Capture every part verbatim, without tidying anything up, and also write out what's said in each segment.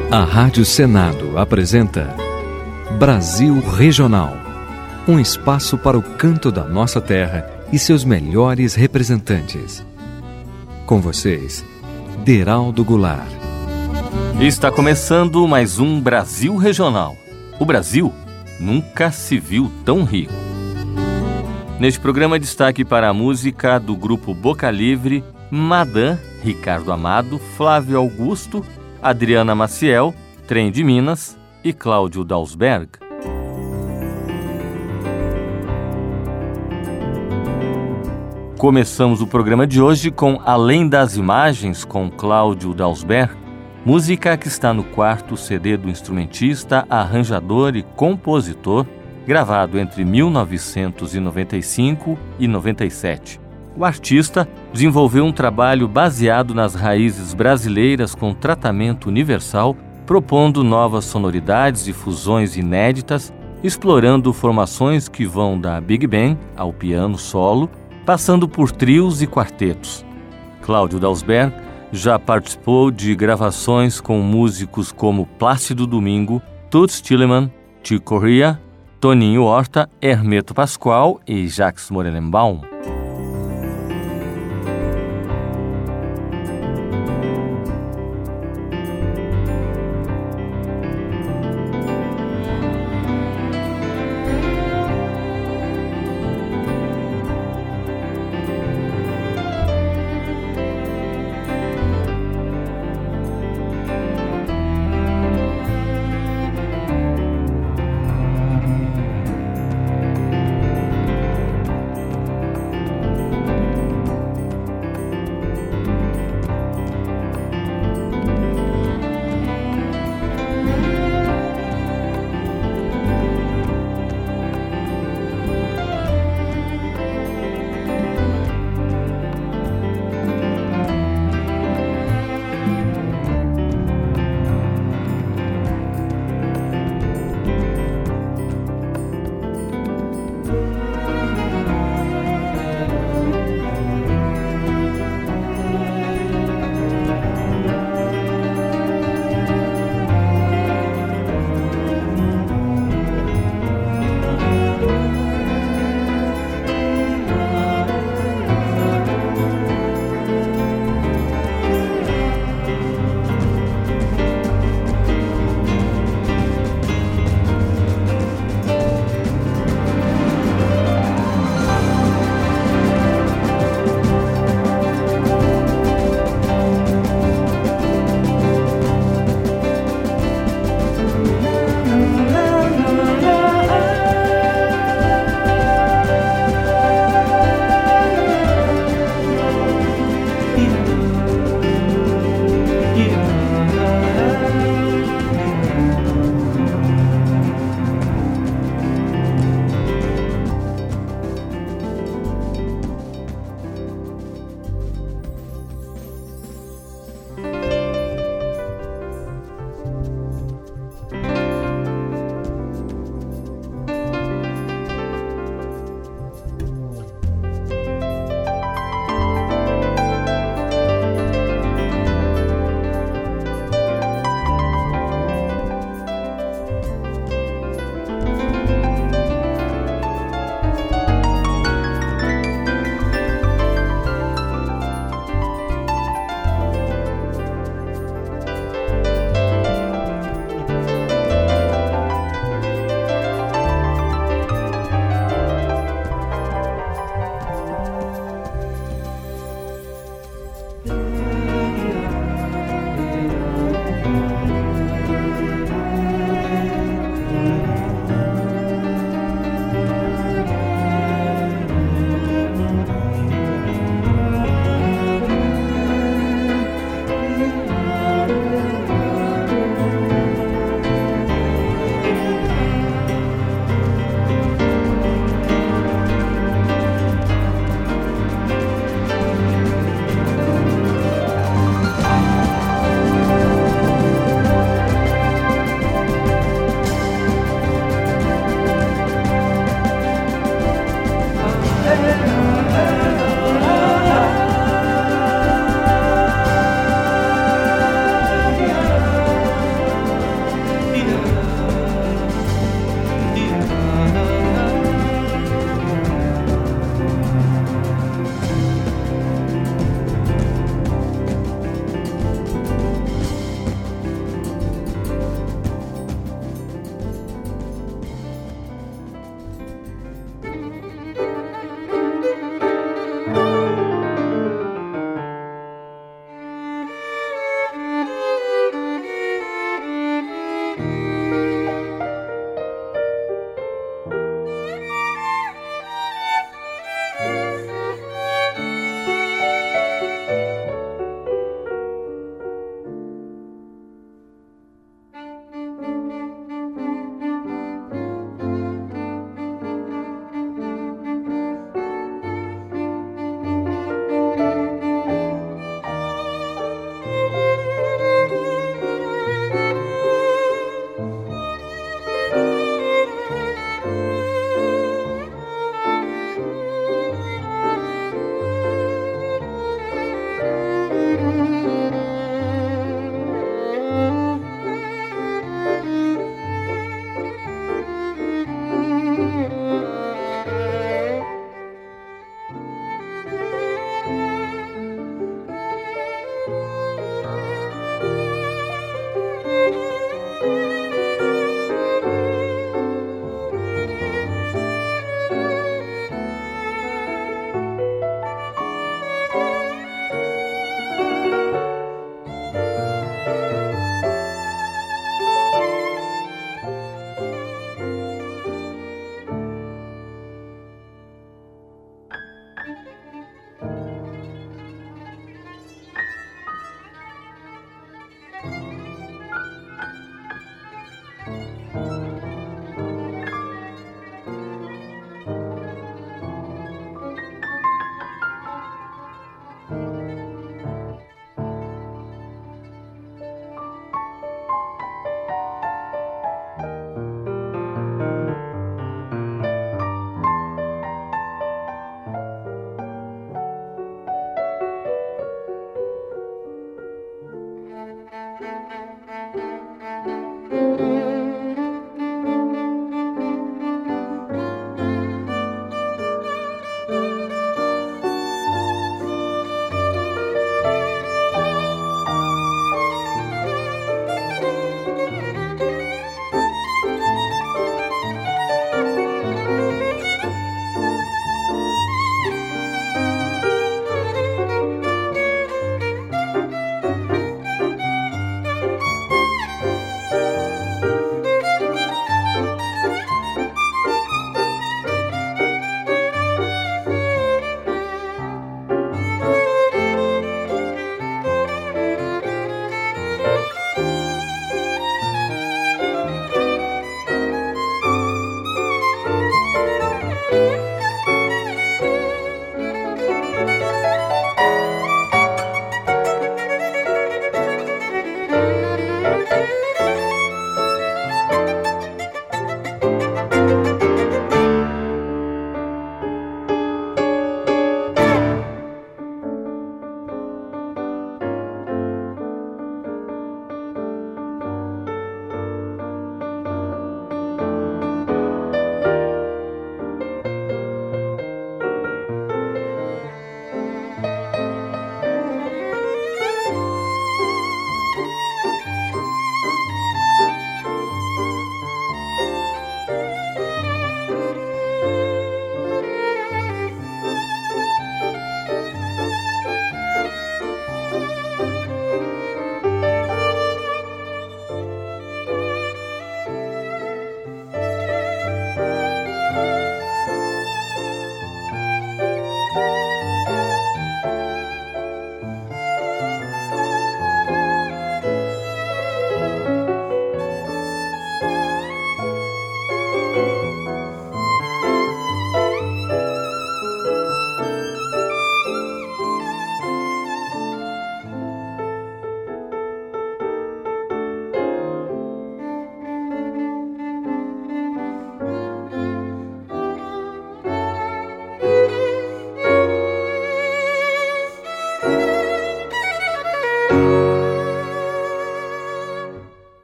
A Rádio Senado apresenta Brasil Regional, um espaço para o canto da nossa terra e seus melhores representantes. Com vocês, Deraldo Goulart. Está começando mais um Brasil Regional. O Brasil nunca se viu tão rico. Neste programa, destaque para a música do grupo Boca Livre, Madame, Ricardo Amado, Flávio Augusto, Adriana Maciel, Trem de Minas e Cláudio Dalsberg. Começamos o programa de hoje com Além das Imagens, com Cláudio Dalsberg, música que está no quarto C D do instrumentista, arranjador e compositor, gravado entre mil novecentos e noventa e cinco e noventa e sete. O artista desenvolveu um trabalho baseado nas raízes brasileiras com tratamento universal, propondo novas sonoridades e fusões inéditas, explorando formações que vão da Big Band ao piano solo, passando por trios e quartetos. Cláudio Dalsberg já participou de gravações com músicos como Plácido Domingo, Toots Thielemans, Chico Corea, Toninho Horta, Hermeto Pascoal e Jacques Morelenbaum.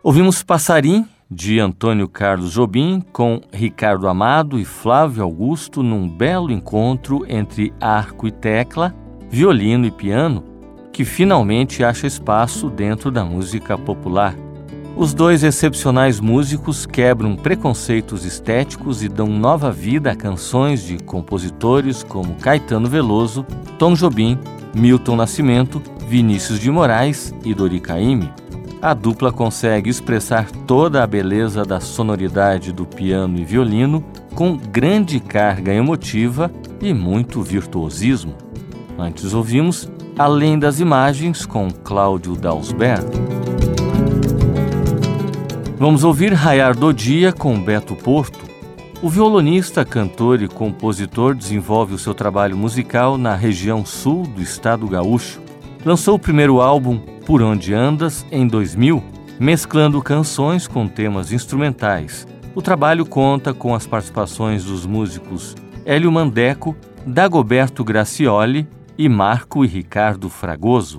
Ouvimos Passarim, de Antônio Carlos Jobim, com Ricardo Amado e Flávio Augusto num belo encontro entre arco e tecla, violino e piano, que finalmente acha espaço dentro da música popular. Os dois excepcionais músicos quebram preconceitos estéticos e dão nova vida a canções de compositores como Caetano Veloso, Tom Jobim, Milton Nascimento, Vinícius de Moraes e Dori Caymmi. A dupla consegue expressar toda a beleza da sonoridade do piano e violino com grande carga emotiva e muito virtuosismo. Antes ouvimos Além das Imagens, com Cláudio Dalsberg. Vamos ouvir Raiar do Dia, com Beto Porto. O violonista, cantor e compositor desenvolve o seu trabalho musical na região sul do estado gaúcho. Lançou o primeiro álbum, Por Onde Andas, em dois mil, mesclando canções com temas instrumentais. O trabalho conta com as participações dos músicos Hélio Mandeco, Dagoberto Gracioli e Marco e Ricardo Fragoso.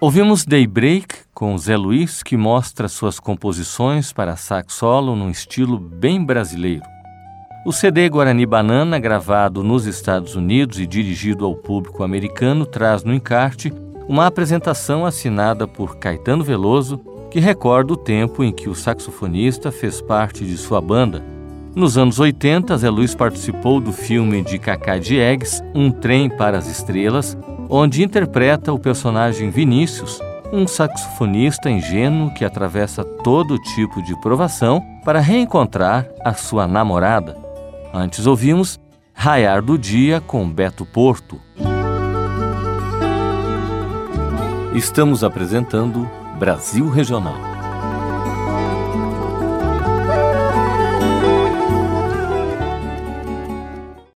Ouvimos Daybreak com Zé Luiz, que mostra suas composições para sax solo num estilo bem brasileiro. O C D Guarani Banana, gravado nos Estados Unidos e dirigido ao público americano, traz no encarte uma apresentação assinada por Caetano Veloso, que recorda o tempo em que o saxofonista fez parte de sua banda. Nos anos oitenta, Zé Luiz participou do filme de Cacá Diegues, Um Trem para as Estrelas, onde interpreta o personagem Vinícius, um saxofonista ingênuo que atravessa todo tipo de provação para reencontrar a sua namorada. Antes ouvimos Raiar do Dia com Beto Porto. Estamos apresentando Brasil Regional.